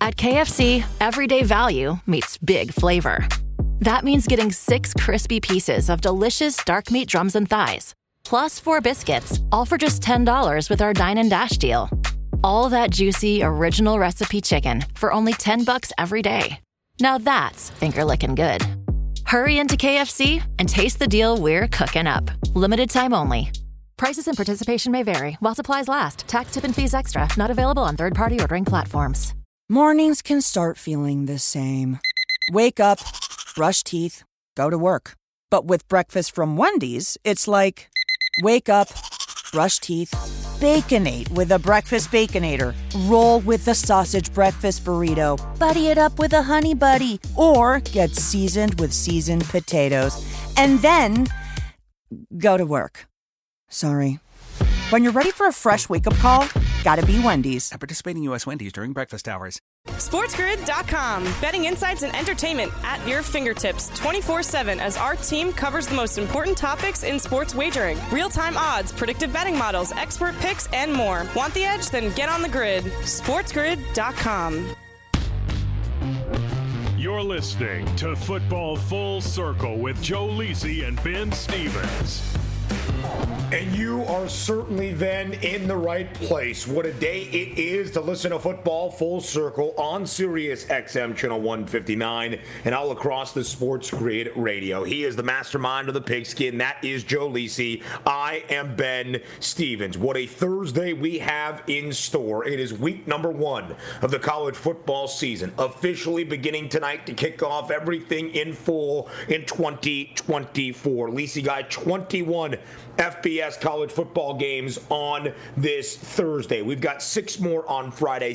At KFC, everyday value meets big flavor. That means getting 6 crispy pieces of delicious dark meat drums and thighs, plus 4 biscuits, all for just $10 with our Dine and Dash deal. All that juicy, original recipe chicken for only $10 every day. Now that's finger-licking good. Hurry into KFC and taste the deal we're cooking up. Limited time only. Prices and participation may vary while supplies last. Tax, tip, and fees extra. Not available on third-party ordering platforms. Mornings can start feeling the same. Wake up, brush teeth, go to work. But with breakfast from Wendy's, it's like, wake up, brush teeth, Baconate with a Breakfast Baconator. Roll with the sausage breakfast burrito. Buddy it up with a Honey Buddy. Or get seasoned with seasoned potatoes. And then go to work. Sorry. When you're ready for a fresh wake-up call, gotta be Wendy's. At participating U.S. Wendy's during breakfast hours. SportsGrid.com. Betting insights and entertainment at your fingertips 24/7 as our team covers the most important topics in sports wagering. Real-time odds, predictive betting models, expert picks, and more. Want the edge? Then get on the grid. SportsGrid.com. You're listening to Football Full Circle with Joe Lisi and Ben Stevens. And you are certainly then in the right place. What a day it is to listen to Football Full Circle on Sirius XM Channel 159 and all across the Sports Grid Radio. He is the mastermind of the pigskin. That is Joe Lisi. I am Ben Stevens. What a Thursday we have in store. It is week number 1 of the college football season, officially beginning tonight to kick off everything in full in 2024. Lisi Guy, 21 FBS college football games on this Thursday. We've got 6 more on Friday,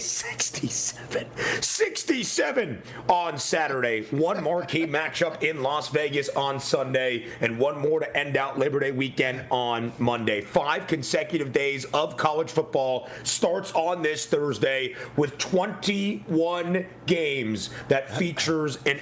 67 on Saturday, 1 marquee matchup in Las Vegas on Sunday, and 1 more to end out Labor Day weekend on Monday. 5 consecutive days of college football starts on this Thursday with 21 games that features an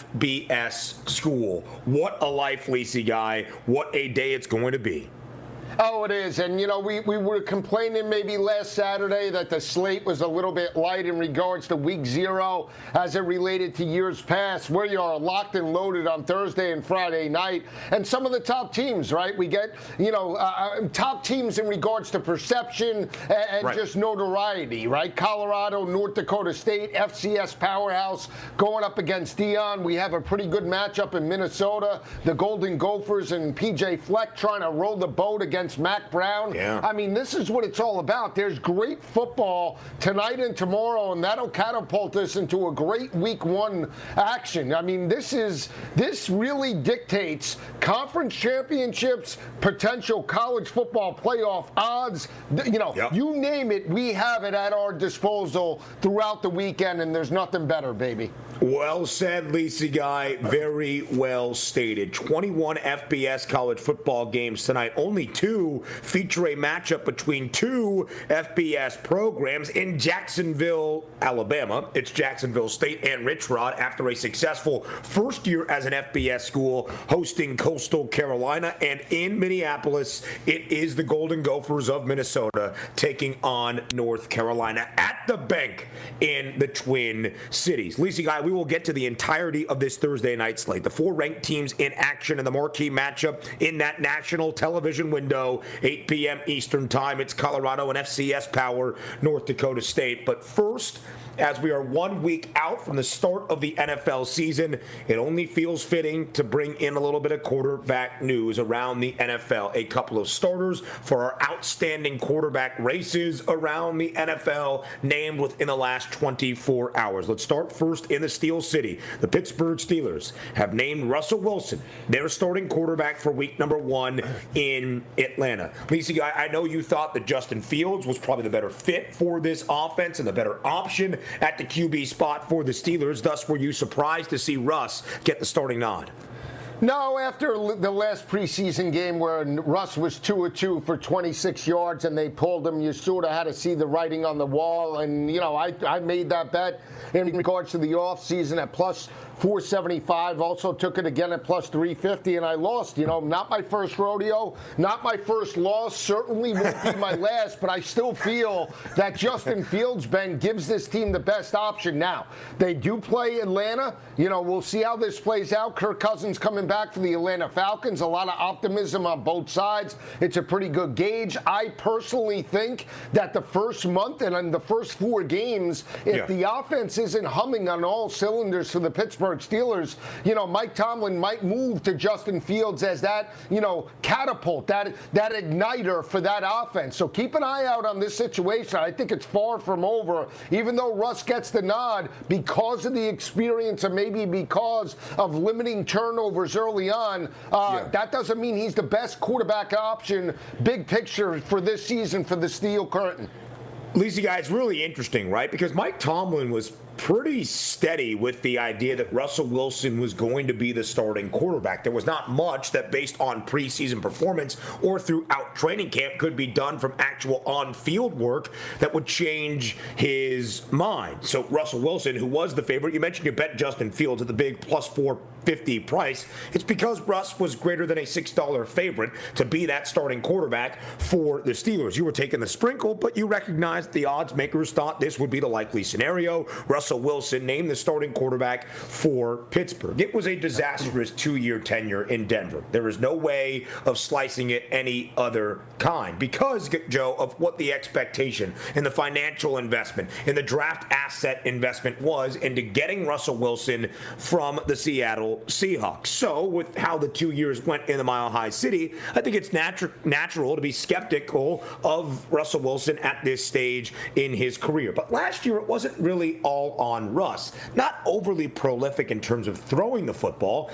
FBS school. What a life, Lisi Guy. What a day it's going to be. Oh, it is. And, you know, we were complaining maybe last Saturday that the slate was a little bit light in regards to week 0 as it related to years past, where you are locked and loaded on Thursday and Friday night. And some of the top teams, right? We get, you know, top teams in regards to perception and right. Just notoriety, right? Colorado, North Dakota State, FCS powerhouse going up against Deion. We have a pretty good matchup in Minnesota. The Golden Gophers and PJ Fleck trying to roll the boat against Mac Brown. Yeah. I mean, this is what it's all about. There's great football tonight and tomorrow, and that'll catapult us into a great week 1 action. I mean, this really dictates conference championships, potential college football playoff odds. You know, You name it, we have it at our disposal throughout the weekend, and there's nothing better, baby. Well said, Lisi Guy. Very well stated. 21 FBS college football games tonight. Only 2 feature a matchup between 2 FBS programs in Jacksonville, Alabama. It's Jacksonville State and Rich Rod after a successful first year as an FBS school hosting Coastal Carolina. And in Minneapolis, it is the Golden Gophers of Minnesota taking on North Carolina at the bank in the Twin Cities. Lisi Guy, we will get to the entirety of this Thursday night slate. The 4 ranked teams in action in the marquee matchup in that national television window, 8 p.m. Eastern time. It's Colorado and FCS power North Dakota State. But first, as we are 1 week out from the start of the NFL season, it only feels fitting to bring in a little bit of quarterback news around the NFL. A couple of starters for our outstanding quarterback races around the NFL named within the last 24 hours. Let's start first in the Steel City. The Pittsburgh Steelers have named Russell Wilson their starting quarterback for week number 1 in Atlanta. Lisa, I know you thought that Justin Fields was probably the better fit for this offense and the better option at the QB spot for the Steelers. Thus, were you surprised to see Russ get the starting nod? No, after the last preseason game where Russ was 2 of 2 for 26 yards and they pulled him, you sort of had to see the writing on the wall. And, you know, I made that bet in regards to the offseason at plus 475. Also took it again at plus 350, and I lost. Not my first rodeo, not my first loss, certainly won't be my last, but I still feel that Justin Fields, Ben, gives this team the best option. Now, they do play Atlanta. We'll see how this plays out. Kirk Cousins coming back for the Atlanta Falcons. A lot of optimism on both sides. It's a pretty good gauge. I personally think that the first month and in the first 4 games, if the offense isn't humming on all cylinders for the Pittsburgh Steelers, Mike Tomlin might move to Justin Fields as that, catapult, that igniter for that offense. So keep an eye out on this situation. I think it's far from over, even though Russ gets the nod because of the experience and maybe because of limiting turnovers early on. That doesn't mean he's the best quarterback option, big picture, for this season for the Steel Curtain. Lisa, guys, really interesting, right? Because Mike Tomlin was pretty steady with the idea that Russell Wilson was going to be the starting quarterback. There was not much that, based on preseason performance or throughout training camp, could be done from actual on-field work that would change his mind. So Russell Wilson, who was the favorite, you mentioned you bet Justin Fields at the big plus 450 price. It's because Russ was greater than a $6 favorite to be that starting quarterback for the Steelers. You were taking the sprinkle, but you recognized the odds makers thought this would be the likely scenario. Russell Wilson named the starting quarterback for Pittsburgh. It was a disastrous 2-year tenure in Denver. There is no way of slicing it any other kind because, Joe, of what the expectation and the financial investment and the draft asset investment was into getting Russell Wilson from the Seattle Seahawks. So with how the 2 years went in the Mile High City, I think it's natural to be skeptical of Russell Wilson at this stage in his career. But last year, it wasn't really all on Russ. Not overly prolific in terms of throwing the football,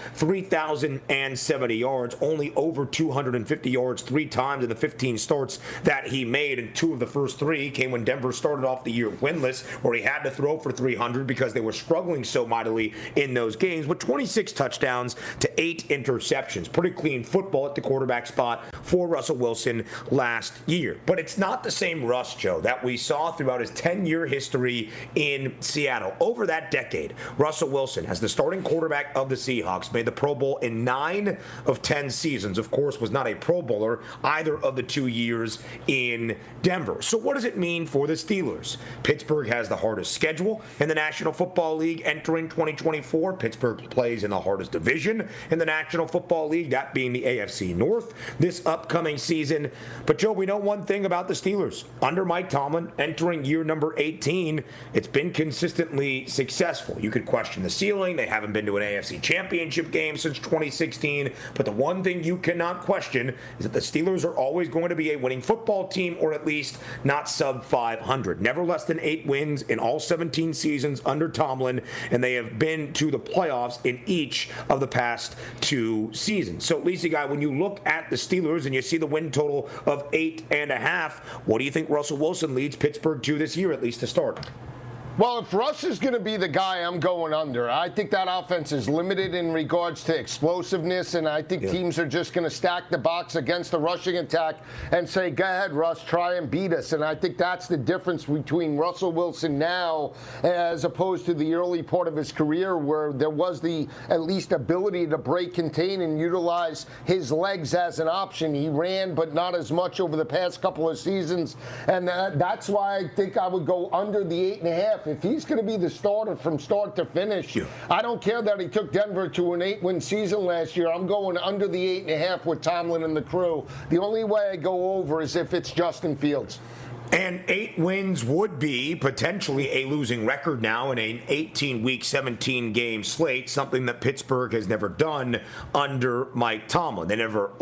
3,070 yards, only over 250 yards 3 times in the 15 starts that he made, and 2 of the first 3 came when Denver started off the year winless, where he had to throw for 300 because they were struggling so mightily in those games, with 26 touchdowns to 8 interceptions. Pretty clean football at the quarterback spot for Russell Wilson last year. But it's not the same Russ, Joe, that we saw throughout his 10-year history in Seattle. Over that decade, Russell Wilson, as the starting quarterback of the Seahawks, made the Pro Bowl in 9 of 10 seasons. Of course, was not a Pro Bowler either of the 2 years in Denver. So what does it mean for the Steelers? Pittsburgh has the hardest schedule in the National Football League entering 2024. Pittsburgh plays in the hardest division in the National Football League, that being the AFC North this upcoming season. But, Joe, we know one thing about the Steelers. Under Mike Tomlin, entering year number 18, it's been consistently successful. You could question the ceiling. They haven't been to an AFC Championship game since 2016. But the one thing you cannot question is that the Steelers are always going to be a winning football team, or at least not sub 500. Never less than 8 wins in all 17 seasons under Tomlin, and they have been to the playoffs in each of the past 2 seasons. So, Lisa, guy, when you look at the Steelers and you see the win total of 8.5, what do you think Russell Wilson leads Pittsburgh to this year, at least to start? Well, if Russ is going to be the guy, I'm going under. I think that offense is limited in regards to explosiveness, and I think teams are just going to stack the box against the rushing attack and say, go ahead, Russ, try and beat us. And I think that's the difference between Russell Wilson now as opposed to the early part of his career, where there was the at least ability to break, contain, and utilize his legs as an option. He ran, but not as much over the past couple of seasons, and that's why I think I would go under the 8.5. If he's going to be the starter from start to finish, I don't care that he took Denver to an 8-win season last year. I'm going under the 8.5 with Tomlin and the crew. The only way I go over is if it's Justin Fields. And 8 wins would be potentially a losing record now in an 18-week, 17-game slate, something that Pittsburgh has never done under Mike Tomlin. They never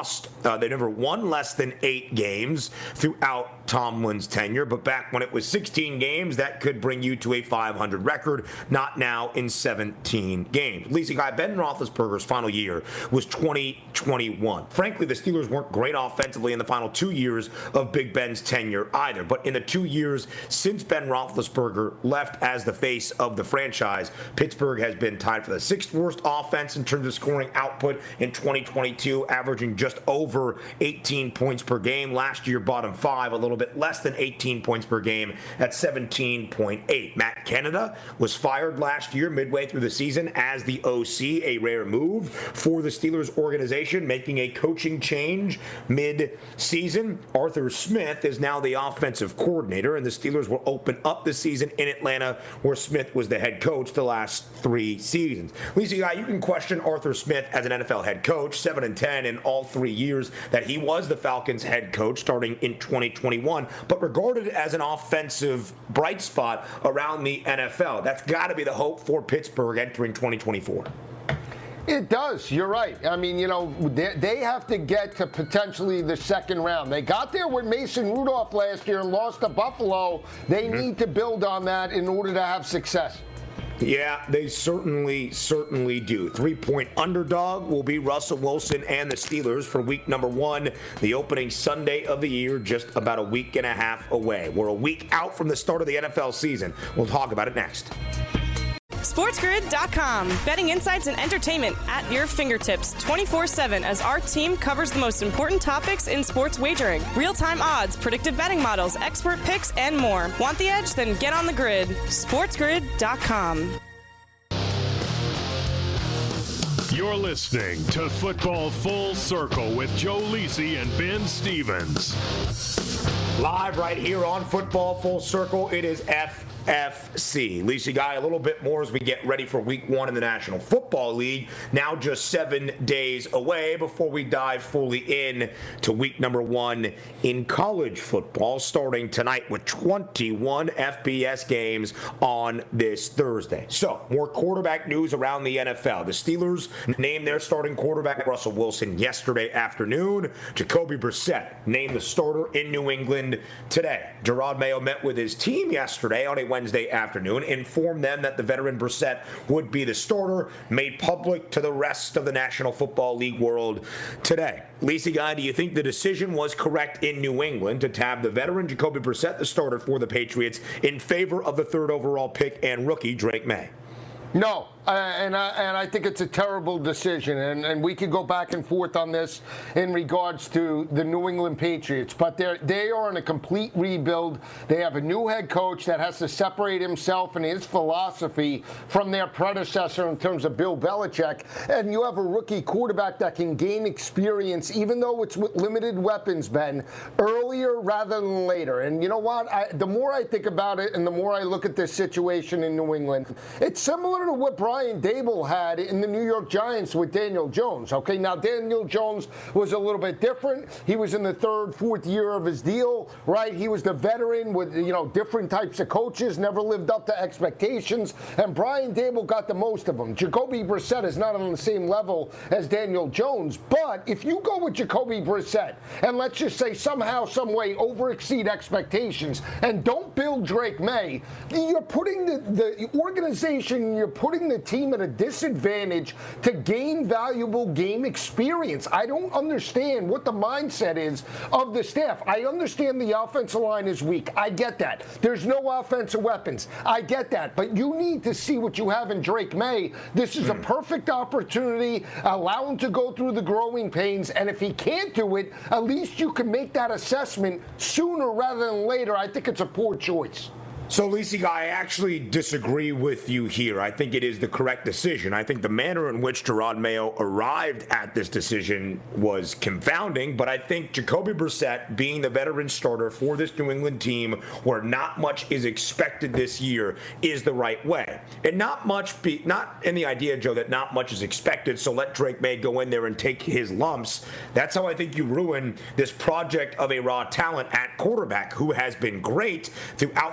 won less than 8 games throughout Tomlin's tenure, but back when it was 16 games, that could bring you to a 500 record, not now in 17 games. Lisa, guy, Ben Roethlisberger's final year was 2021. Frankly, the Steelers weren't great offensively in the final 2 years of Big Ben's tenure either. But in the 2 years since Ben Roethlisberger left as the face of the franchise, Pittsburgh has been tied for the 6th worst offense in terms of scoring output in 2022, averaging just over 18 points per game. Last year, bottom 5, a little bit less than 18 points per game at 17.8. Matt Canada was fired last year midway through the season as the OC, a rare move for the Steelers organization, making a coaching change mid-season. Arthur Smith is now the offensive coordinator, and the Steelers will open up the season in Atlanta, where Smith was the head coach the last 3 seasons. Lisa, you can question Arthur Smith as an NFL head coach, 7-10 in all 3 years that he was the Falcons head coach starting in 2021, but regarded as an offensive bright spot around the NFL. That's got to be the hope for Pittsburgh entering 2024. It does. You're right. I mean, they have to get to potentially the 2nd round. They got there with Mason Rudolph last year and lost to Buffalo. They need to build on that in order to have success. Yeah, they certainly do. 3-point underdog will be Russell Wilson and the Steelers for week number 1, the opening Sunday of the year, just about a week and a half away. We're a week out from the start of the NFL season. We'll talk about it next. SportsGrid.com. Betting insights and entertainment at your fingertips 24/7 as our team covers the most important topics in sports wagering. Real-time odds, predictive betting models, expert picks, and more. Want the edge? Then get on the grid. SportsGrid.com. You're listening to Football Full Circle with Joe Lisi and Ben Stevens. Live right here on Football Full Circle, it is FFC. Lisa Guy, a little bit more as we get ready for week 1 in the National Football League. Now just 7 days away before we dive fully in to week number 1 in college football, starting tonight with 21 FBS games on this Thursday. So, more quarterback news around the NFL. The Steelers named their starting quarterback Russell Wilson yesterday afternoon. Jacoby Brissett named the starter in New England today. Jerod Mayo met with his team yesterday on a Wednesday afternoon, informed them that the veteran Brissett would be the starter, made public to the rest of the National Football League world today. Lisa Guy, do you think the decision was correct in New England to tab the veteran Jacoby Brissett, the starter for the Patriots, in favor of the 3rd overall pick and rookie Drake May? No, and I think it's a terrible decision, and we could go back and forth on this in regards to the New England Patriots, but they are in a complete rebuild. They have a new head coach that has to separate himself and his philosophy from their predecessor in terms of Bill Belichick, and you have a rookie quarterback that can gain experience, even though it's with limited weapons, Ben, earlier rather than later. And you know what? The more I think about it and the more I look at this situation in New England, it's similar to what Brian Daboll had in the New York Giants with Daniel Jones. Okay, now Daniel Jones was a little bit different. He was in the 3rd, 4th year of his deal, right? He was the veteran with, different types of coaches, never lived up to expectations, and Brian Daboll got the most of them. Jacoby Brissett is not on the same level as Daniel Jones, but if you go with Jacoby Brissett, and let's just say somehow, some way over-exceed expectations, and don't build Drake May, you're putting the organization, you're putting the team at a disadvantage to gain valuable game experience. I don't understand what the mindset is of the staff. I understand the offensive line is weak. I get that. There's no offensive weapons. I get that. But you need to see what you have in Drake May. This is a perfect opportunity. Allow him to go through the growing pains. And if he can't do it, at least you can make that assessment sooner rather than later. I think it's a poor choice. So, Lisa, I actually disagree with you here. I think it is the correct decision. I think the manner in which Jerod Mayo arrived at this decision was confounding, but I think Jacoby Brissett, being the veteran starter for this New England team where not much is expected this year, is the right way. And not in the idea, Joe, that not much is expected, so let Drake May go in there and take his lumps. That's how I think you ruin this project of a raw talent at quarterback who has been great throughout the preseason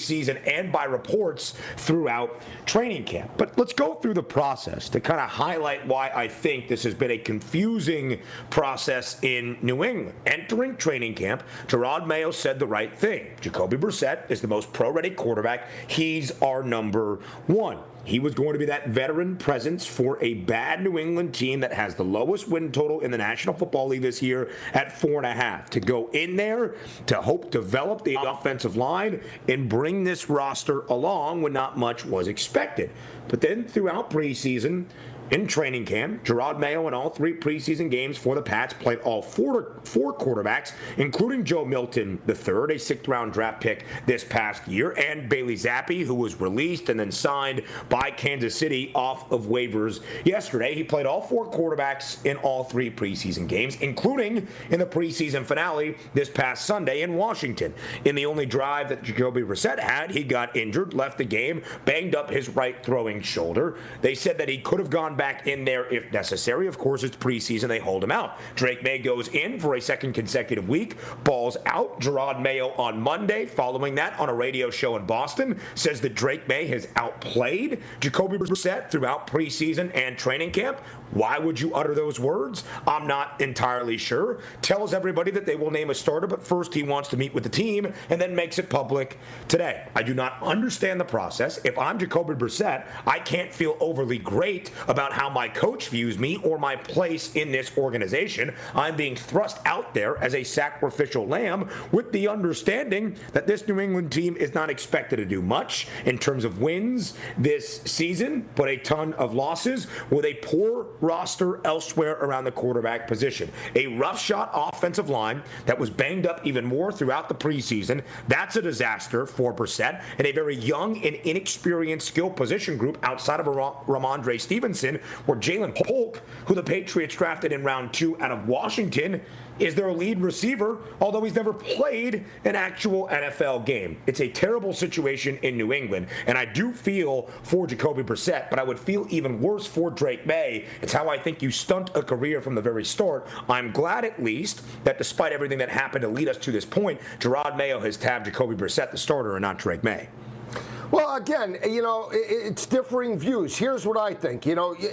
preseason and by reports throughout training camp. But let's go through the process to kind of highlight why I think this has been a confusing process in New England. Entering training camp, Jerod Mayo said the right thing. Jacoby Brissett is the most pro-ready quarterback. He's our number one. He was going to be that veteran presence for a bad New England team that has the lowest win total in the National Football League this year at 4.5. To go in there to hope develop the offensive line and bring this roster along when not much was expected. But then throughout preseason, in training camp, Jerod Mayo in all 3 preseason games for the Pats played all four quarterbacks, including Joe Milton III, a 6th-round draft pick this past year, and Bailey Zappi, who was released and then signed by Kansas City off of waivers yesterday. He played all 4 quarterbacks in all 3 preseason games, including in the preseason finale this past Sunday in Washington. In the only drive that Jacoby Brissett had, he got injured, left the game, banged up his right throwing shoulder. They said that he could have gone back in there if necessary. Of course, it's preseason. They hold him out. Drake May goes in for a 2nd consecutive week. Balls out. Jerod Mayo on Monday, following that on a radio show in Boston, says that Drake May has outplayed Jacoby Brissett throughout preseason and training camp. Why would you utter those words? I'm not entirely sure. Tells everybody that they will name a starter, but first he wants to meet with the team and then makes it public today. I do not understand the process. If I'm Jacoby Brissett, I can't feel overly great about how my coach views me or my place in this organization. I'm being thrust out there as a sacrificial lamb with the understanding that this New England team is not expected to do much in terms of wins this season, but a ton of losses with a poor roster elsewhere around the quarterback position. A roughshod offensive line that was banged up even more throughout the preseason. That's a disaster for Brissett, and a very young and inexperienced skill position group outside of Ramondre Stevenson, where Jalen Polk, who the Patriots drafted in round 2 out of Washington, is their lead receiver, although he's never played an actual NFL game. It's a terrible situation in New England, and I do feel for Jacoby Brissett, but I would feel even worse for Drake May. It's how I think you stunt a career from the very start. I'm glad at least that despite everything that happened to lead us to this point, Jerod Mayo has tabbed Jacoby Brissett the starter and not Drake May. Well, again, it's differing views. Here's what I think.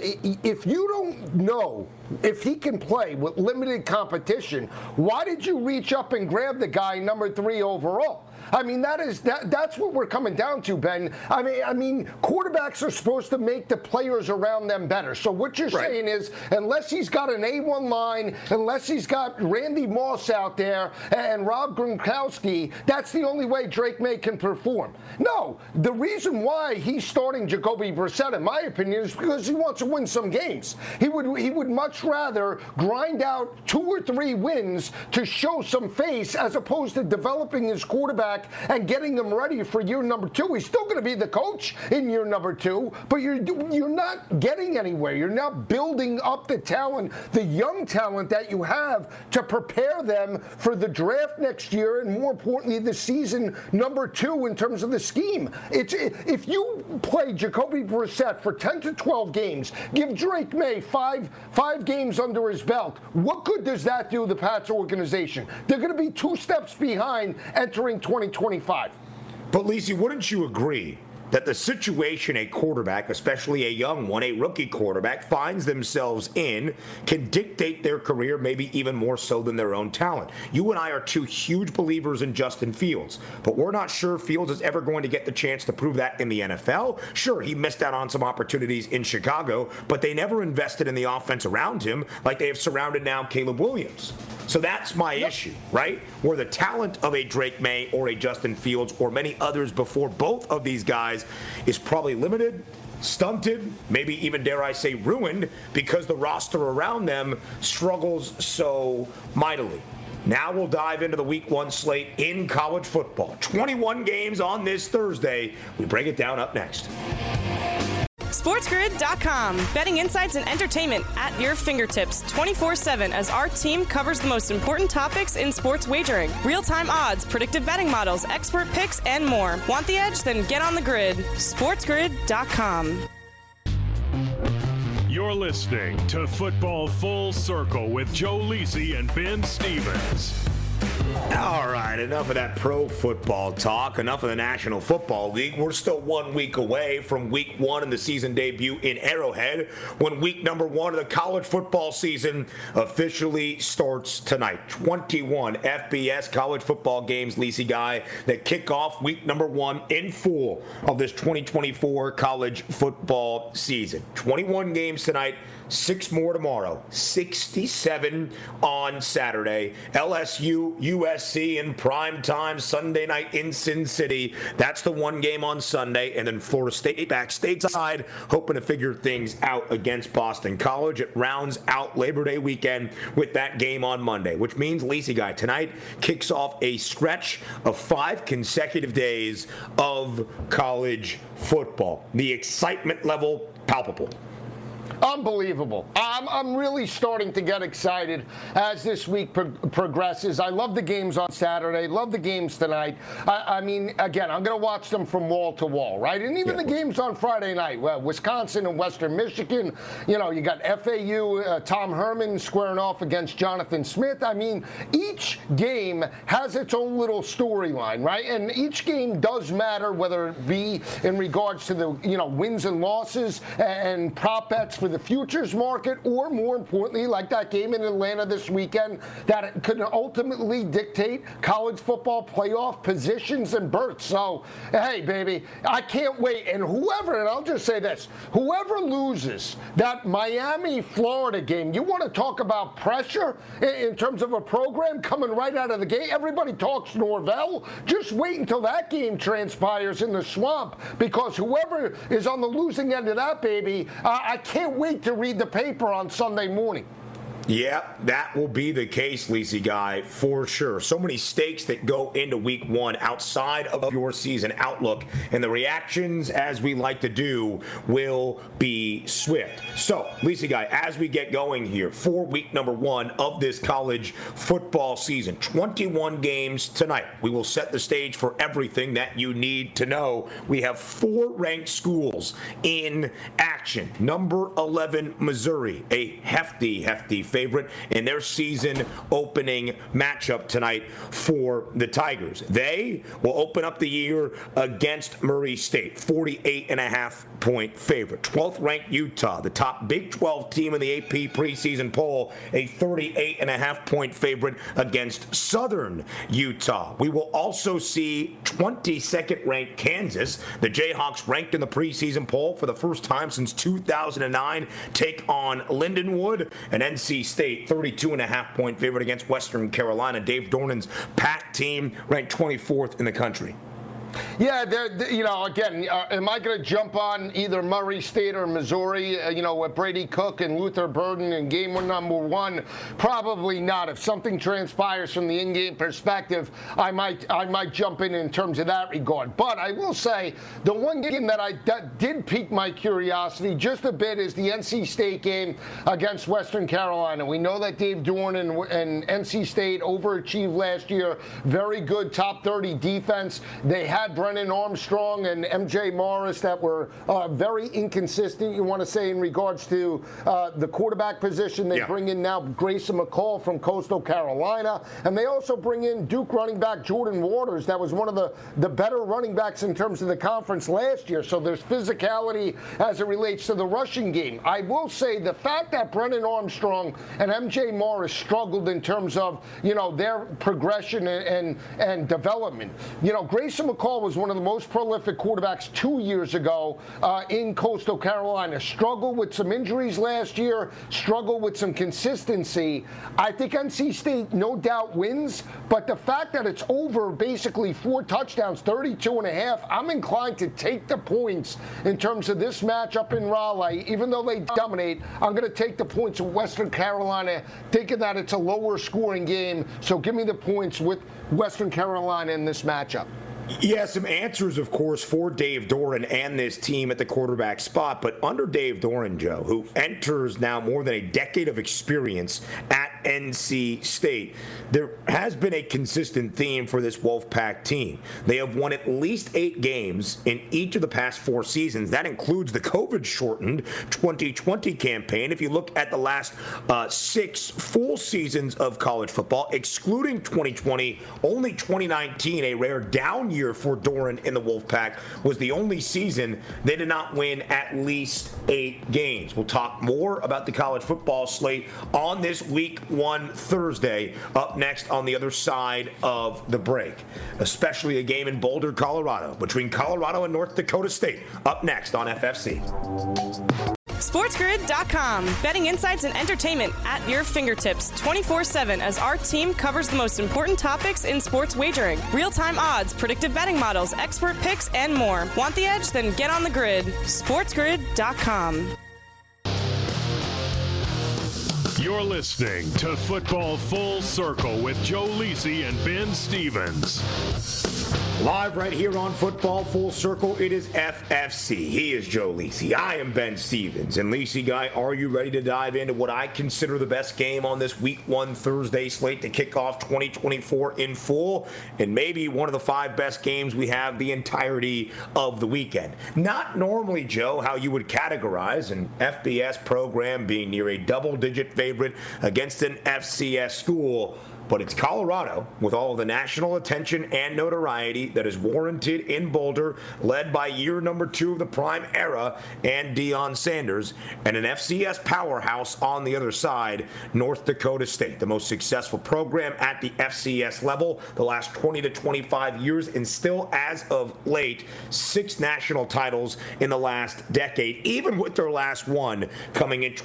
If you don't know if he can play with limited competition, why did you reach up and grab the guy number 3 overall? I mean, that's what we're coming down to, Ben. I mean, quarterbacks are supposed to make the players around them better. So what you're saying is, unless he's got an A1 line, unless he's got Randy Moss out there and Rob Gronkowski, that's the only way Drake May can perform. No, the reason why he's starting Jacoby Brissett, in my opinion, is because he wants to win some games. He would much rather grind out 2 or 3 wins to show some face as opposed to developing his quarterback and getting them ready for year number 2. He's still going to be the coach in year number 2, but you're not getting anywhere. You're not building up the talent, the young talent that you have to prepare them for the draft next year, and more importantly, the season number 2 in terms of the scheme. If you play Jacoby Brissett for 10 to 12 games, give Drake May five games under his belt, what good does that do the Pats organization? They're going to be 2 steps behind entering 2025. But, Lisi, wouldn't you agree that the situation a quarterback, especially a young one, a rookie quarterback, finds themselves in can dictate their career maybe even more so than their own talent? You and I are 2 huge believers in Justin Fields, but we're not sure Fields is ever going to get the chance to prove that in the NFL. Sure, he missed out on some opportunities in Chicago, but they never invested in the offense around him like they have surrounded now Caleb Williams. So that's my issue, right? Where the talent of a Drake May or a Justin Fields or many others before both of these guys is probably limited, stunted, maybe even, dare I say, ruined because the roster around them struggles so mightily. Now we'll dive into the Week 1 slate in college football. 21 games on this Thursday. We break it down up next. SportsGrid.com. Betting insights and entertainment at your fingertips 24/7 as our team covers the most important topics in sports wagering. Real-time odds, predictive betting models, expert picks, and more. Want the edge? Then get on the grid. SportsGrid.com. You're listening to Football Full Circle with Joe Lisi and Ben Stevens. All right, enough of that pro football talk, enough of the National Football League. We're still 1 week away from week 1 and the season debut in Arrowhead, when week number 1 of the college football season officially starts tonight. 21 FBS college football games, Lisi Guy, that kick off week number 1 in full of this 2024 college football season. 21 games tonight, 6 more tomorrow, 67 on Saturday. LSU, USC in prime time Sunday night in Sin City. That's the one game on Sunday. And then Florida State back stateside, hoping to figure things out against Boston College. It rounds out Labor Day weekend with that game on Monday, which means, Lisi Guy, tonight kicks off a stretch of 5 consecutive days of college football. The excitement level palpable. Unbelievable. I'm really starting to get excited as this week progresses. I love the games on Saturday, love the games tonight. I mean, again, I'm going to watch them from wall to wall, right? And even the games on Friday night, Wisconsin and Western Michigan, you got FAU, Tom Herman squaring off against Jonathan Smith. I mean, each game has its own little storyline, right? And each game does matter, whether it be in regards to the, wins and losses and prop bets for the futures market, or more importantly, like that game in Atlanta this weekend, that it could ultimately dictate college football playoff positions and berths. So, hey, baby, I can't wait. And I'll just say this, whoever loses that Miami-Florida game, you want to talk about pressure in terms of a program coming right out of the gate? Everybody talks Norvell. Just wait until that game transpires in the swamp, because whoever is on the losing end of that, baby, I can't wait to read the paper on Sunday morning. Yeah, that will be the case, Lisi Guy, for sure. So many stakes that go into week 1 outside of your season outlook, and the reactions, as we like to do, will be swift. So, Lisi Guy, as we get going here for week number 1 of this college football season, 21 games tonight. We will set the stage for everything that you need to know. We have 4 ranked schools in action. Number 11, Missouri, a hefty favorite in their season opening matchup tonight for the Tigers. They will open up the year against Murray State, 48.5-point favorite. 12th ranked Utah, the top Big 12 team in the AP preseason poll, a 38.5-point favorite against Southern Utah. We will also see 22nd ranked Kansas, the Jayhawks ranked in the preseason poll for the first time since 2009, take on Lindenwood, an NC State 32.5-point favorite against Western Carolina. Dave Dornan's Pac team ranked 24th in the country. Yeah, again, am I going to jump on either Murray State or Missouri, with Brady Cook and Luther Burden in game number 1? Probably not. If something transpires from the in-game perspective, I might jump in terms of that regard. But I will say the one game that did pique my curiosity just a bit is the NC State game against Western Carolina. We know that Dave Dornan and NC State overachieved last year. Very good top 30 defense. They had Brennan Armstrong and MJ Morris that were very inconsistent, you want to say, in regards to the quarterback position. They bring in now Grayson McCall from Coastal Carolina, and they also bring in Duke running back Jordan Waters. That was one of the better running backs in terms of the conference last year. So there's physicality as it relates to the rushing game. I will say the fact that Brennan Armstrong and MJ Morris struggled in terms of, their progression and development. Grayson McCall was one of the most prolific quarterbacks 2 years ago in Coastal Carolina. Struggled with some injuries last year, struggled with some consistency. I think NC State no doubt wins, but the fact that it's over basically 4 touchdowns, 32.5, I'm inclined to take the points in terms of this matchup in Raleigh. Even though they dominate, I'm going to take the points of Western Carolina, thinking that it's a lower scoring game. So give me the points with Western Carolina in this matchup. Yeah, some answers, of course, for Dave Doeren and this team at the quarterback spot. But under Dave Doeren, Joe, who enters now more than a decade of experience at NC State. There has been a consistent theme for this Wolfpack team. They have won at least 8 games in each of the past 4 seasons. That includes the COVID-shortened 2020 campaign. If you look at the last 6 full seasons of college football, excluding 2020, only 2019, a rare down year for Doeren in the Wolfpack, was the only season they did not win at least 8 games. We'll talk more about the college football slate on this Week 1 Thursday, up next on the other side of the break. Especially a game in Boulder, Colorado, between Colorado and North Dakota State, up next on FFC. SportsGrid.com. Betting insights and entertainment at your fingertips 24/7 as our team covers the most important topics in sports wagering. Real-time odds, predictive betting models, expert picks, and more. Want the edge? Then get on the grid. SportsGrid.com. You're listening to Football Full Circle with Joe Lisi and Ben Stevens. Live right here on Football Full Circle, it is FFC. He is Joe Lisi. I am Ben Stevens. And Lisi Guy, are you ready to dive into what I consider the best game on this Week 1 Thursday slate to kick off 2024 in full? And maybe one of the 5 best games we have the entirety of the weekend. Not normally, Joe, how you would categorize an FBS program being near a double-digit favorite against an FCS school. But it's Colorado, with all of the national attention and notoriety that is warranted in Boulder, led by year number 2 of the Prime era and Deion Sanders, and an FCS powerhouse on the other side, North Dakota State, the most successful program at the FCS level the last 20 to 25 years, and still, as of late, 6 national titles in the last decade, even with their last one coming in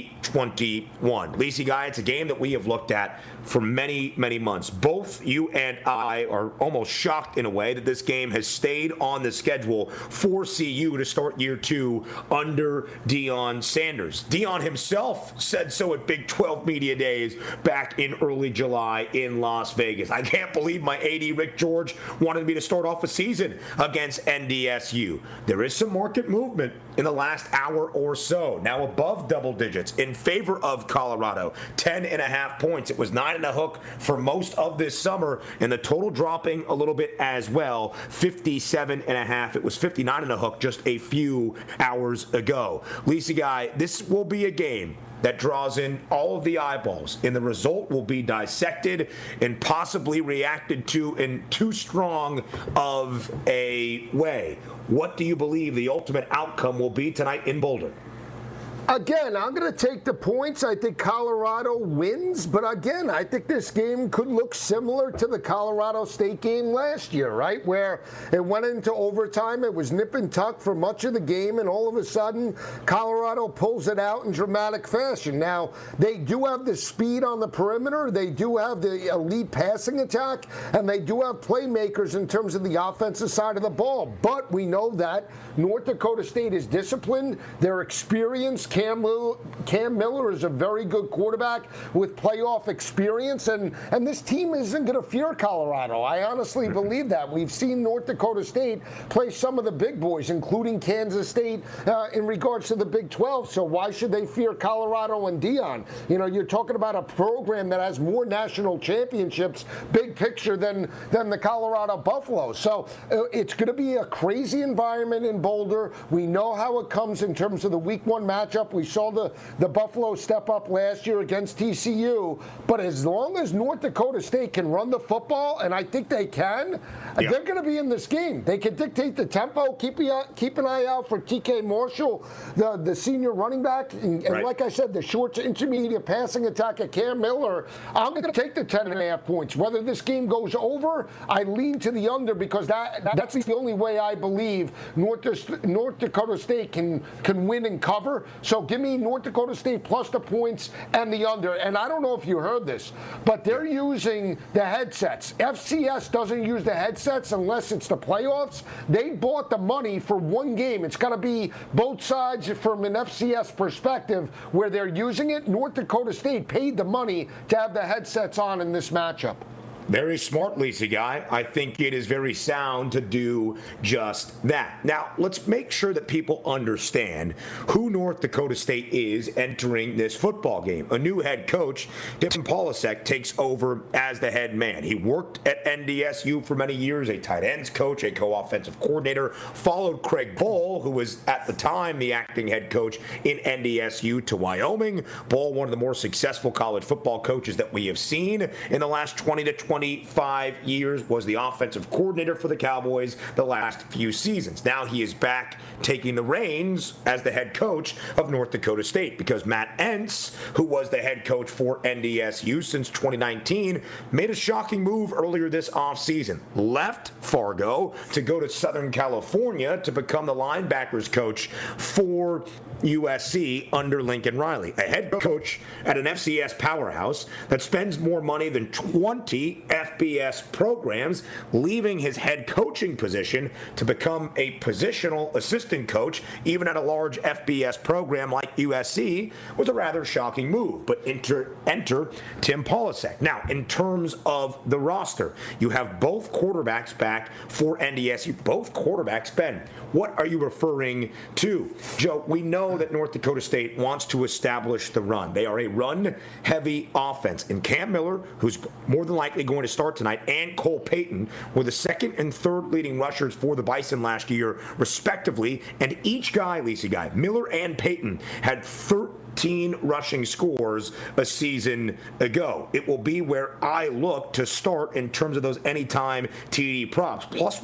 2021. Lisi Guy, it's a game that we have looked at for many months. Both you and I are almost shocked in a way that this game has stayed on the schedule for CU to start year 2 under Deion Sanders. Deion himself said so at Big 12 Media Days back in early July in Las Vegas. I can't believe my AD Rick George wanted me to start off a season against NDSU. There is some market movement in the last hour or so, now above double digits in favor of Colorado. 10.5 points. It was 9.5 for most of this summer, and the total dropping a little bit as well, 57.5. It was 59.5 just a few hours ago. Lisa Guy, this will be a game that draws in all of the eyeballs, and the result will be dissected and possibly reacted to in too strong of a way. What do you believe the ultimate outcome will be tonight in Boulder? Again, I'm going to take the points. I think Colorado wins, but again, I think this game could look similar to the Colorado State game last year, right? Where it went into overtime, it was nip and tuck for much of the game, and all of a sudden, Colorado pulls it out in dramatic fashion. Now, they do have the speed on the perimeter, they do have the elite passing attack, and they do have playmakers in terms of the offensive side of the ball. But we know that North Dakota State is disciplined, they're experienced. Cam Miller is a very good quarterback with playoff experience, and this team isn't going to fear Colorado. I honestly believe that. We've seen North Dakota State play some of the big boys, including Kansas State, in regards to the Big 12, so why should they fear Colorado and Deion? You know, you're talking about a program that has more national championships, big picture, than the Colorado Buffaloes. So it's going to be a crazy environment in Boulder. We know how it comes in terms of the Week 1 matchup. We saw the Buffalo step up last year against TCU, but as long as North Dakota State can run the football, and I think they can, they're going to be in this game. They can dictate the tempo. Keep an eye out for TK Marshall, the senior running back, and right. Like I said, the short to intermediate passing attack of Cam Miller. I'm going to take the 10.5 points. Whether this game goes over, I lean to the under, because that's the only way I believe North Dakota State can win and cover. So give me North Dakota State plus the points and the under. And I don't know if you heard this, but they're using the headsets. FCS doesn't use the headsets unless it's the playoffs. They bought the money for one game. It's got to be both sides from an FCS perspective where they're using it. North Dakota State paid the money to have the headsets on in this matchup. Very smart, Lisa guy. I think it is very sound to do just that. Now, let's make sure that people understand who North Dakota State is entering this football game. A new head coach, Tim Polasek, takes over as the head man. He worked at NDSU for many years, a tight ends coach, a co-offensive coordinator, followed Craig Bohl, who was at the time the acting head coach in NDSU, to Wyoming. Bohl, one of the more successful college football coaches that we have seen in the last 20 to 25 years, was the offensive coordinator for the Cowboys the last few seasons. Now he is back taking the reins as the head coach of North Dakota State, because Matt Entz, who was the head coach for NDSU since 2019, made a shocking move earlier this offseason. Left Fargo to go to Southern California to become the linebackers coach for USC under Lincoln Riley, a head coach at an FCS powerhouse that spends more money than 20 FBS programs, leaving his head coaching position to become a positional assistant coach, even at a large FBS program like USC, was a rather shocking move. But enter Tim Polasek. Now, in terms of the roster, you have both quarterbacks back for NDSU. Both quarterbacks, Ben. What are you referring to? Joe, we know that North Dakota State wants to establish the run. They are a run-heavy offense. And Cam Miller, who's more than likely going to start tonight, and Cole Payton were the second and third leading rushers for the Bison last year, respectively. And each guy, Lisa Guy, Miller and Payton, had 13 rushing scores a season ago. It will be where I look to start in terms of those anytime TD props. Plus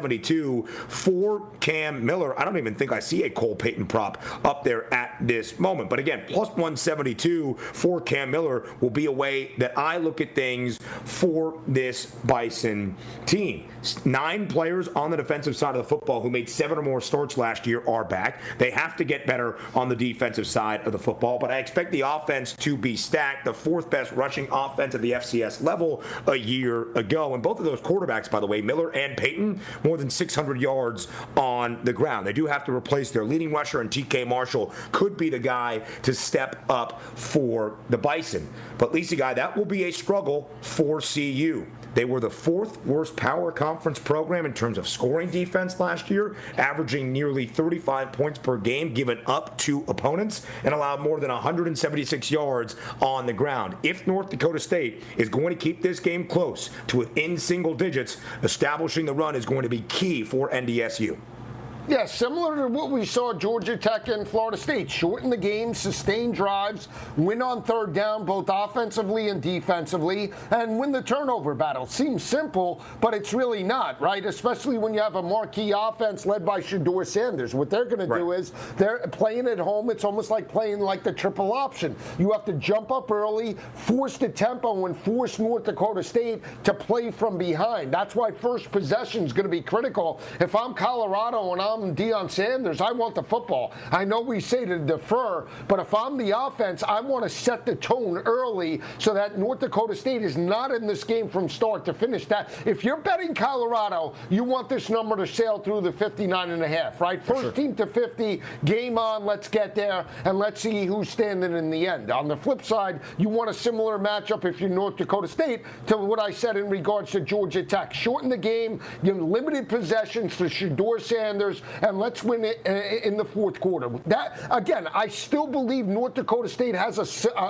172 for Cam Miller. I don't even think I see a Cole Payton prop up there at this moment. But again, plus 172 for Cam Miller will be a way that I look at things for this Bison team. 9 players on the defensive side of the football who made 7 or more starts last year are back. They have to get better on the defensive side of the football, but I expect the offense to be stacked, the 4th best rushing offense at the FCS level a year ago. And both of those quarterbacks, by the way, Miller and Payton, more than 600 yards on the ground. They do have to replace their leading rusher, and TK Marshall could be the guy to step up for the Bison. But Lisa Guy, that will be a struggle for CU. They were the 4th worst power conference program in terms of scoring defense last year, averaging nearly 35 points per game given up to opponents, and allowed more than 176 yards on the ground. If North Dakota State is going to keep this game close to within single digits, establishing the run is going to be key for NDSU. Yeah, similar to what we saw Georgia Tech and Florida State. Shorten the game, sustain drives, win on third down, both offensively and defensively, and win the turnover battle. Seems simple, but it's really not, right? Especially when you have a marquee offense led by Shedeur Sanders. What they're going to do is they're playing at home. It's almost like playing like the triple option. You have to jump up early, force the tempo, and force North Dakota State to play from behind. That's why first possession is going to be critical. If I'm Colorado and I'm Deion Sanders, I want the football. I know we say to defer, but if I'm the offense, I want to set the tone early so that North Dakota State is not in this game from start to finish. That if you're betting Colorado, you want this number to sail through the 59.5, right? First team to 50, game on, let's get there, and let's see who's standing in the end. On the flip side, you want a similar matchup if you're North Dakota State to what I said in regards to Georgia Tech. Shorten the game, give limited possessions to Shedeur Sanders, and let's win it in the fourth quarter. That again, I still believe North Dakota State has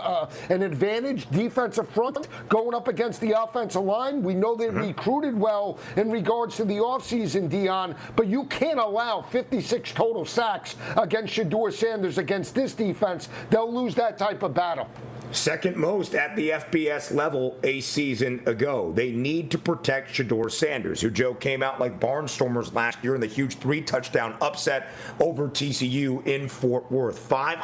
an advantage defensive front going up against the offensive line. We know they recruited well in regards to the offseason, Deion, but you can't allow 56 total sacks against Shedeur Sanders against this defense. They'll lose that type of battle. Second most at the FBS level a season ago. They need to protect Shedeur Sanders, who, Joe, came out like barnstormers last year in the huge 3-touchdown upset over TCU in Fort Worth.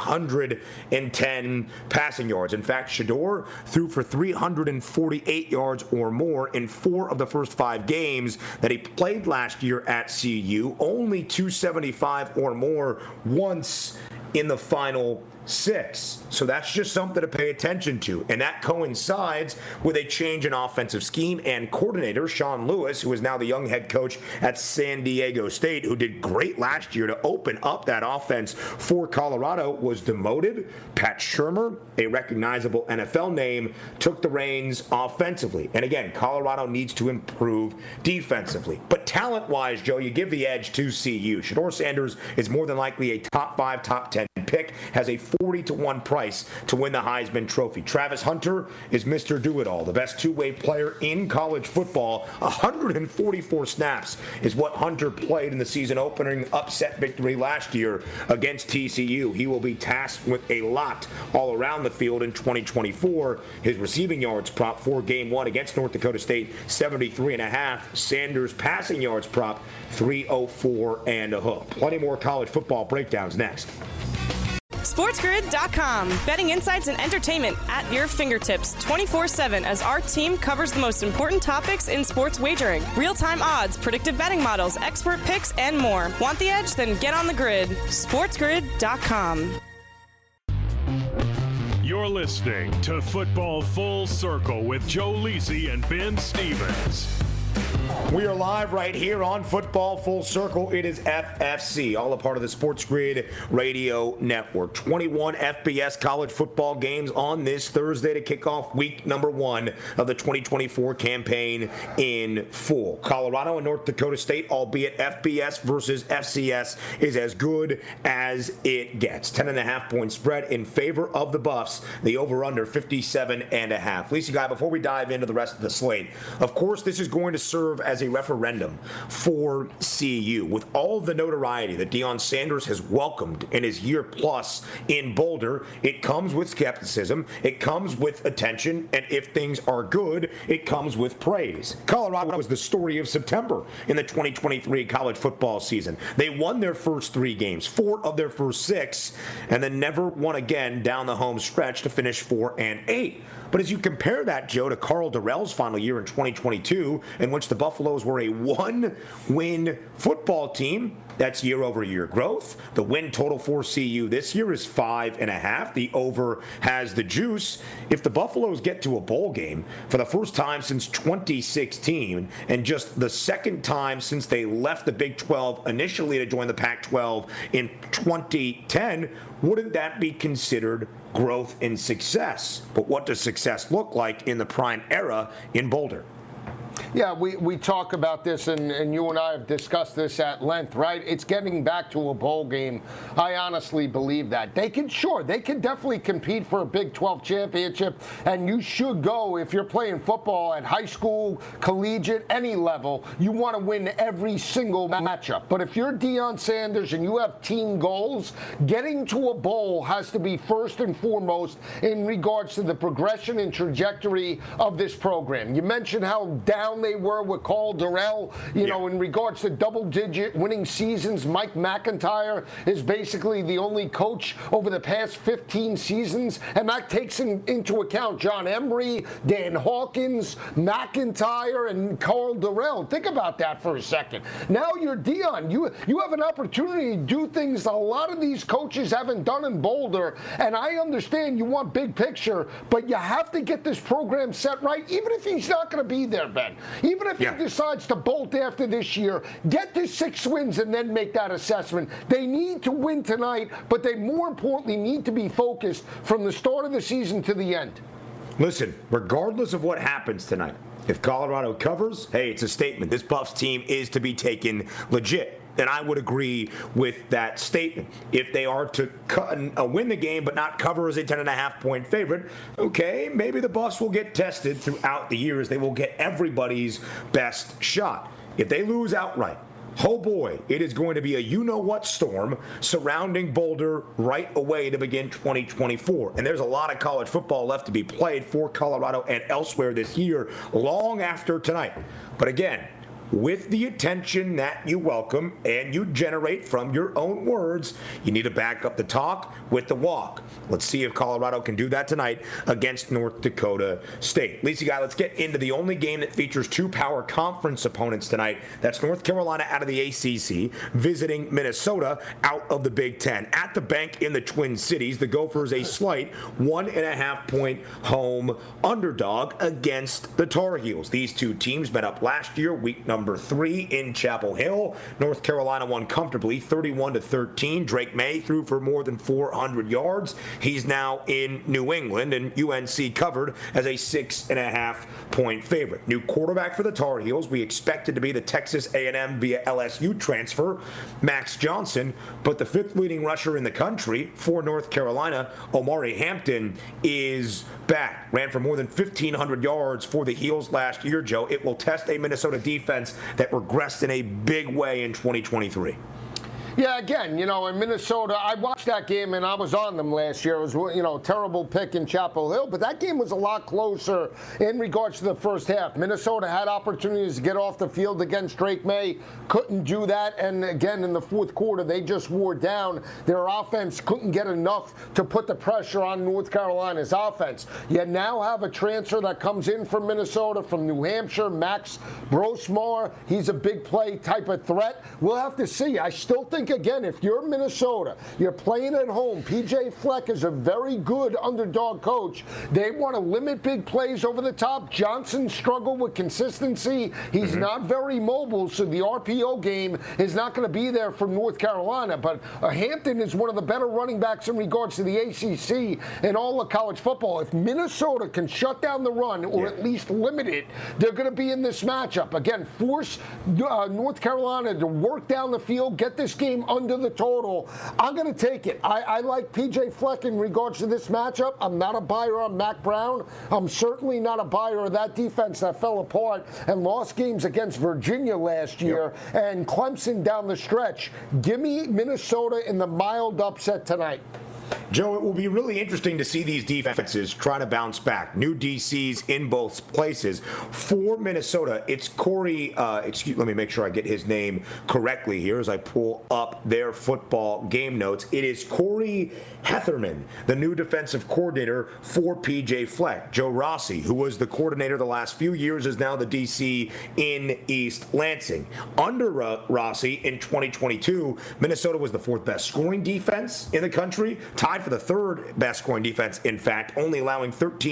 510 passing yards. In fact, Shedeur threw for 348 yards or more in 4 of the first 5 games that he played last year at CU. Only 275 or more once in the final 6. So that's just something to pay attention to. And that coincides with a change in offensive scheme and coordinator, Sean Lewis, who is now the young head coach at San Diego State, who did great last year to open up that offense for Colorado, was demoted. Pat Shurmur, a recognizable NFL name, took the reins offensively. And again, Colorado needs to improve defensively. But talent-wise, Joe, you give the edge to CU. Shedeur Sanders is more than likely a top 5, top 10 pick, has a 40-1 price to win the Heisman Trophy. Travis Hunter is Mr. Do-It-All, the best two-way player in college football. 144 snaps is what Hunter played in the season opening upset victory last year against TCU. He will be tasked with a lot all around the field in 2024. His receiving yards prop for game 1 against North Dakota State, 73.5. Sanders passing yards prop, 304 and a hook. Plenty more college football breakdowns next. SportsGrid.com. Betting insights and entertainment at your fingertips 24/7 as our team covers the most important topics in sports wagering. Real-time odds, predictive betting models, expert picks, and more. Want the edge? Then get on the grid. SportsGrid.com. You're listening to Football Full Circle with Joe Lisi and Ben Stevens. We are live right here on Football Full Circle. It is FFC, all a part of the Sports Grid Radio Network. 21 FBS college football games on this Thursday to kick off week number 1 of the 2024 campaign in full. Colorado and North Dakota State, albeit FBS versus FCS, is as good as it gets. 10.5-point spread in favor of the Buffs. The over-under 57.5. Lisa Guy, before we dive into the rest of the slate, of course, this is going to serve as a referendum for CU. With all the notoriety that Deion Sanders has welcomed in his year plus in Boulder, it comes with skepticism, it comes with attention, and if things are good, it comes with praise. Colorado was the story of September in the 2023 college football season. They won their first 3 games, 4 of their first 6, and then never won again down the home stretch to finish 4-8. But as you compare that, Joe, to Karl Dorrell's final year in 2022, in which the Buffaloes were a 1-win football team, that's year-over-year growth. The win total for CU this year is 5.5. The over has the juice. If the Buffaloes get to a bowl game for the first time since 2016 and just the second time since they left the Big 12 initially to join the Pac-12 in 2010, wouldn't that be considered growth and success? But what does success look like in the prime era in Boulder? Yeah, we talk about this, and you and I have discussed this at length, right? It's getting back to a bowl game. I honestly believe that. They can definitely compete for a Big 12 championship, and you should go if you're playing football at high school, collegiate, any level. You want to win every single matchup. But if you're Deion Sanders and you have team goals, getting to a bowl has to be first and foremost in regards to the progression and trajectory of this program. You mentioned how down they were with Karl Dorrell, you know, in regards to double-digit winning seasons. Mike McIntyre is basically the only coach over the past 15 seasons, and that takes into account John Emery, Dan Hawkins, McIntyre, and Karl Dorrell. Think about that for a second. Now you're Deion. You have an opportunity to do things a lot of these coaches haven't done in Boulder, and I understand you want big picture, but you have to get this program set right, even if he's not going to be there, Ben. Even if he decides to bolt after this year, get to 6 wins and then make that assessment. They need to win tonight, but they more importantly need to be focused from the start of the season to the end. Listen, regardless of what happens tonight, if Colorado covers, hey, it's a statement. This Buffs team is to be taken legit. And I would agree with that statement. If they are to win the game but not cover as a 10.5-point favorite, okay, maybe the Buffs will get tested throughout the years. They will get everybody's best shot. If they lose outright, oh boy, it is going to be a you-know-what storm surrounding Boulder right away to begin 2024. And there's a lot of college football left to be played for Colorado and elsewhere this year, long after tonight. But again, with the attention that you welcome and you generate from your own words. You need to back up the talk with the walk. Let's see if Colorado can do that tonight against North Dakota State. Lisa Guy, let's get into the only game that features two power conference opponents tonight. That's North Carolina out of the ACC visiting Minnesota out of the Big Ten. At the bank in the Twin Cities, the Gophers a slight 1.5-point home underdog against the Tar Heels. These two teams met up last year, week number 3 in Chapel Hill. North Carolina won comfortably 31-13. Drake May threw for more than 400 yards. He's now in New England, and UNC covered as a 6.5-point favorite. New quarterback for the Tar Heels. We expected to be the Texas A&M via LSU transfer, Max Johnson, but the fifth leading rusher in the country for North Carolina, Omari Hampton, is back. Ran for more than 1,500 yards for the Heels last year, Joe. It will test a Minnesota defense that regressed in a big way in 2023. Yeah, again, in Minnesota, I watched that game and I was on them last year. It was, a terrible pick in Chapel Hill, but that game was a lot closer in regards to the first half. Minnesota had opportunities to get off the field against Drake May, couldn't do that, and again, in the fourth quarter, they just wore down. Their offense couldn't get enough to put the pressure on North Carolina's offense. You now have a transfer that comes in from Minnesota, from New Hampshire, Max Brosmar. He's a big play type of threat. We'll have to see. I still think, again, if you're Minnesota, you're playing at home, PJ Fleck is a very good underdog coach. They want to limit big plays over the top. Johnson struggled with consistency. He's not very mobile, so the RPO game is not going to be there from North Carolina. But Hampton is one of the better running backs in regards to the ACC and all of college football. If Minnesota can shut down the run or at least limit it, they're going to be in this matchup. Again, force North Carolina to work down the field, get this game under the total. I'm going to take it. I like PJ Fleck in regards to this matchup. I'm not a buyer on Mac Brown. I'm certainly not a buyer of that defense that fell apart and lost games against Virginia last year and Clemson down the stretch. Give me Minnesota in the mild upset tonight. Joe, it will be really interesting to see these defenses try to bounce back. New DCs in both places. For Minnesota, it's Corey, let me make sure I get his name correctly here as I pull up their football game notes. It is Corey Hetherman, the new defensive coordinator for PJ Fleck. Joe Rossi, who was the coordinator the last few years, is now the DC in East Lansing. Under Rossi in 2022, Minnesota was the fourth best scoring defense in the country, tied for the third best scoring defense, in fact, only allowing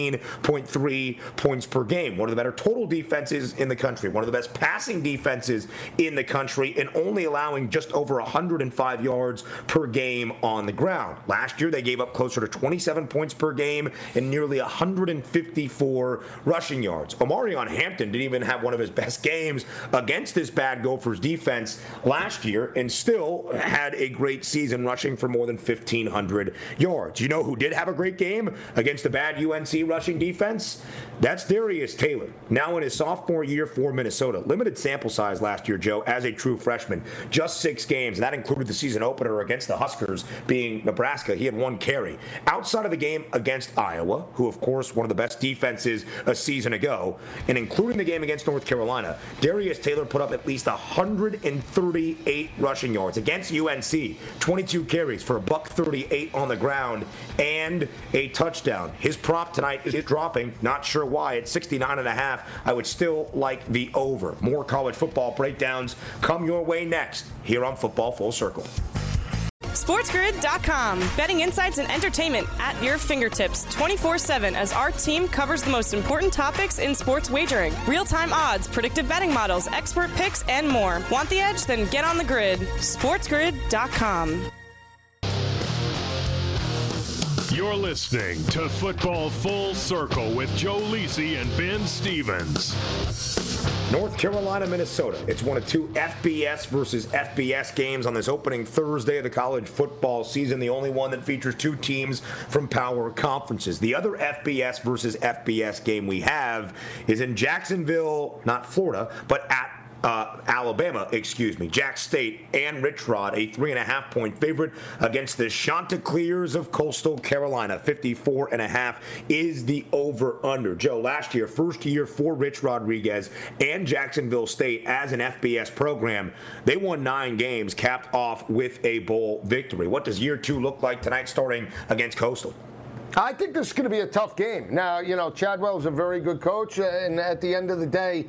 13.3 points per game. One of the better total defenses in the country, one of the best passing defenses in the country, and only allowing just over 105 yards per game on the ground. Last year, they gave up closer to 27 points per game and nearly 154 rushing yards. Omarion Hampton didn't even have one of his best games against this bad Gophers defense last year and still had a great season rushing for more than 1,500 yards. You know who did have a great game against the bad UNC rushing defense? That's Darius Taylor, now in his sophomore year for Minnesota. Limited sample size last year, Joe, as a true freshman. Just 6 games, and that included the season opener against the Huskers, being Nebraska. He had 1 carry. Outside of the game against Iowa, who, of course, one of the best defenses a season ago, and including the game against North Carolina, Darius Taylor put up at least 138 rushing yards against UNC, 22 carries for $138 on the ground, and a touchdown. His prop tonight is dropping, not sure why, at 69.5. I would still like the over. More college football breakdowns come your way next here on Football Full Circle. SportsGrid.com. Betting insights and entertainment at your fingertips 24/7 as our team covers the most important topics in sports wagering. Real-time odds, predictive betting models, expert picks, and more. Want the edge? Then get on the grid. SportsGrid.com. You're listening to Football Full Circle with Joe Lisi and Ben Stevens. North Carolina, Minnesota. It's one of 2 FBS versus FBS games on this opening Thursday of the college football season, the only one that features 2 teams from power conferences. The other FBS versus FBS game we have is in Jacksonville, not Florida, but at Alabama, Jack State and Rich Rod, a 3.5-point favorite against the Chanticleers of Coastal Carolina. 54.5 is the over-under. Joe, last year, first year for Rich Rodriguez and Jacksonville State as an FBS program, they won 9 games, capped off with a bowl victory. What does year 2 look like tonight starting against Coastal? I think this is going to be a tough game. Now, Chadwell is a very good coach, and at the end of the day,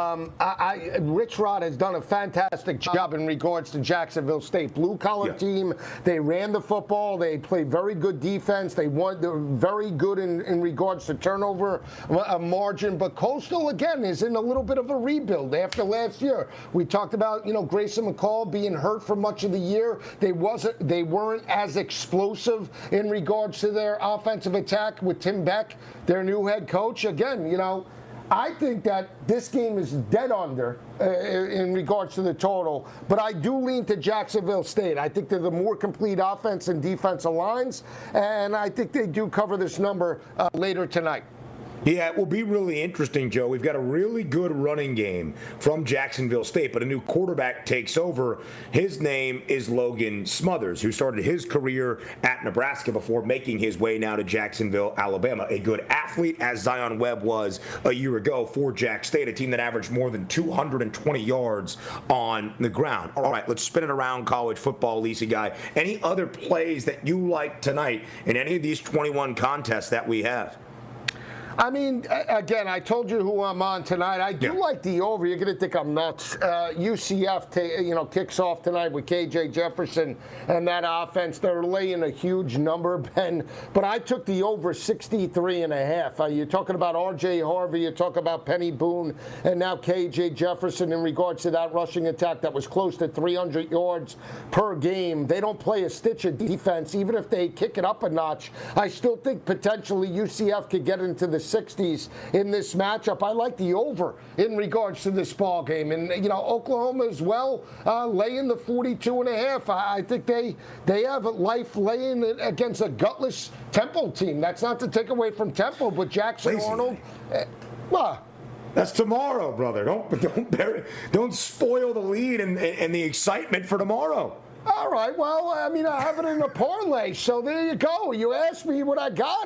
Rich Rod has done a fantastic job in regards to Jacksonville State. Blue-collar team. They ran the football. They played very good defense. They're very good in regards to turnover margin. But Coastal, again, is in a little bit of a rebuild after last year. We talked about, Grayson McCall being hurt for much of the year. They weren't as explosive in regards to their offensive attack with Tim Beck, their new head coach. Again, I think that this game is dead under in regards to the total, but I do lean to Jacksonville State. I think they're the more complete offense and defensive lines, and I think they do cover this number later tonight. Yeah, it will be really interesting, Joe. We've got a really good running game from Jacksonville State, but a new quarterback takes over. His name is Logan Smothers, who started his career at Nebraska before making his way now to Jacksonville, Alabama. A good athlete, as Zion Webb was a year ago for Jack State, a team that averaged more than 220 yards on the ground. All right, let's spin it around college football, Lisa Guy. Any other plays that you like tonight in any of these 21 contests that we have? I mean, again, I told you who I'm on tonight. I do like the over. You're going to think I'm nuts. UCF, kicks off tonight with KJ Jefferson and that offense. They're laying a huge number, Ben. But I took the over 63.5. You're talking about R.J. Harvey. You're talking about Penny Boone. And now KJ Jefferson in regards to that rushing attack that was close to 300 yards per game. They don't play a stitch of defense. Even if they kick it up a notch, I still think potentially UCF could get into the 60s in this matchup. I like the over in regards to this ball game. And, Oklahoma as well, laying the 42.5. I think they have a life laying it against a gutless Temple team. That's not to take away from Temple, but Jackson Arnold. That's tomorrow, brother. Don't spoil the lead and the excitement for tomorrow. All right, well, I have it in a parlay, so there you go. You asked me what I got.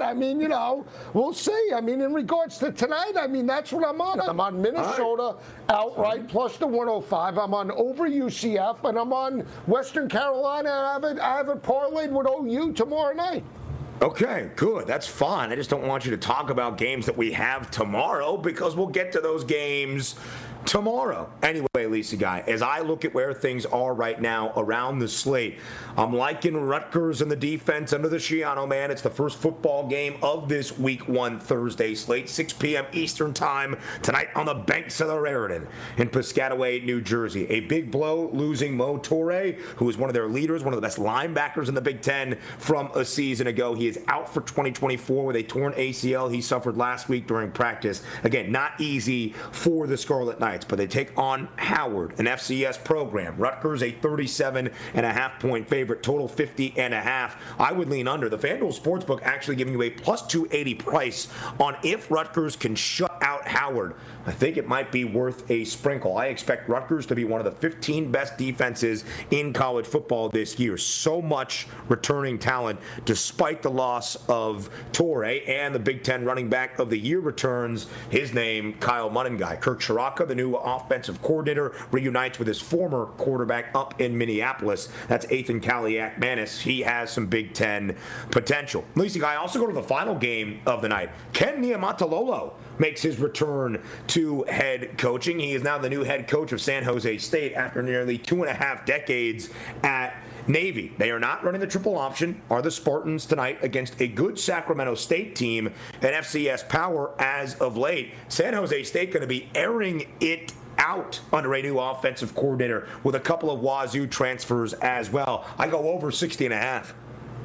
We'll see. In regards to tonight, that's what I'm on. I'm on Minnesota outright plus the 105. I'm on over UCF, and I'm on Western Carolina. I have it parlayed with OU tomorrow night. Okay, good. That's fine. I just don't want you to talk about games that we have tomorrow because we'll get to those games tomorrow. Anyway, Lisa Guy, as I look at where things are right now around the slate, I'm liking Rutgers and the defense under the Schiano man. It's the first football game of this Week 1 Thursday slate, 6 p.m. Eastern Time tonight on the banks of the Raritan in Piscataway, New Jersey. A big blow losing Mo Toure, who is one of their leaders, one of the best linebackers in the Big Ten from a season ago. He is out for 2024 with a torn ACL he suffered last week during practice. Again, not easy for the Scarlet Knights, but they take on Howard, an FCS program. Rutgers, a 37.5-point favorite, total 50.5. I would lean under. The FanDuel Sportsbook actually giving you a plus 280 price on if Rutgers can shut out Howard. I think it might be worth a sprinkle. I expect Rutgers to be one of the 15 best defenses in college football this year. So much returning talent despite the loss of Toure, and the Big Ten running back of the year returns. His name, Kyle Monangai. Kirk Shiraka, the new offensive coordinator, reunites with his former quarterback up in Minneapolis. That's Ethan Kaliak-Manis. He has some Big Ten potential. Lisa Guy, also go to the final game of the night. Ken Niumatalolo makes his return to head coaching. He is now the new head coach of San Jose State after nearly 2.5 decades at Navy. They are not running the triple option, are the Spartans tonight against a good Sacramento State team, an FCS power as of late. San Jose State going to be airing it out under a new offensive coordinator with a couple of Wazoo transfers as well. I go over 60.5.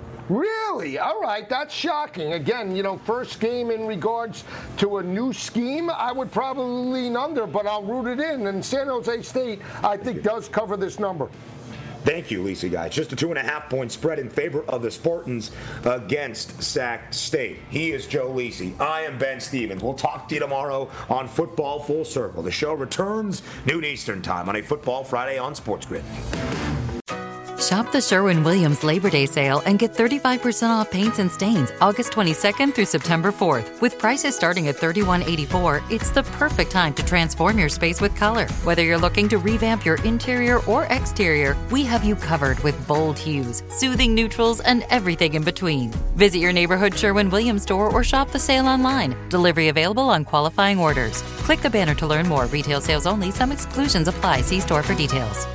Really? All right, that's shocking. Again, first game in regards to a new scheme, I would probably lean under, but I'll root it in. And San Jose State, I think, does cover this number. Thank you, Lisa, guys. Just a 2.5-point spread in favor of the Spartans against Sac State. He is Joe Lisi. I am Ben Stevens. We'll talk to you tomorrow on Football Full Circle. The show returns noon Eastern time on a Football Friday on Sports Grid. Shop the Sherwin-Williams Labor Day sale and get 35% off paints and stains August 22nd through September 4th. With prices starting at $31.84, it's the perfect time to transform your space with color. Whether you're looking to revamp your interior or exterior, we have you covered with bold hues, soothing neutrals, and everything in between. Visit your neighborhood Sherwin-Williams store or shop the sale online. Delivery available on qualifying orders. Click the banner to learn more. Retail sales only. Some exclusions apply. See store for details.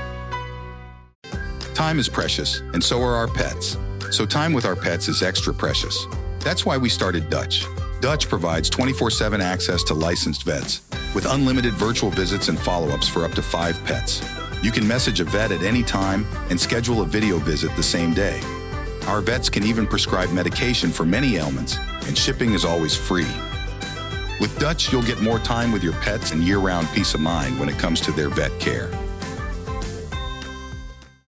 Time is precious, and so are our pets. So time with our pets is extra precious. That's why we started Dutch. Dutch provides 24/7 access to licensed vets with unlimited virtual visits and follow-ups for up to 5 pets. You can message a vet at any time and schedule a video visit the same day. Our vets can even prescribe medication for many ailments, and shipping is always free. With Dutch, you'll get more time with your pets and year-round peace of mind when it comes to their vet care.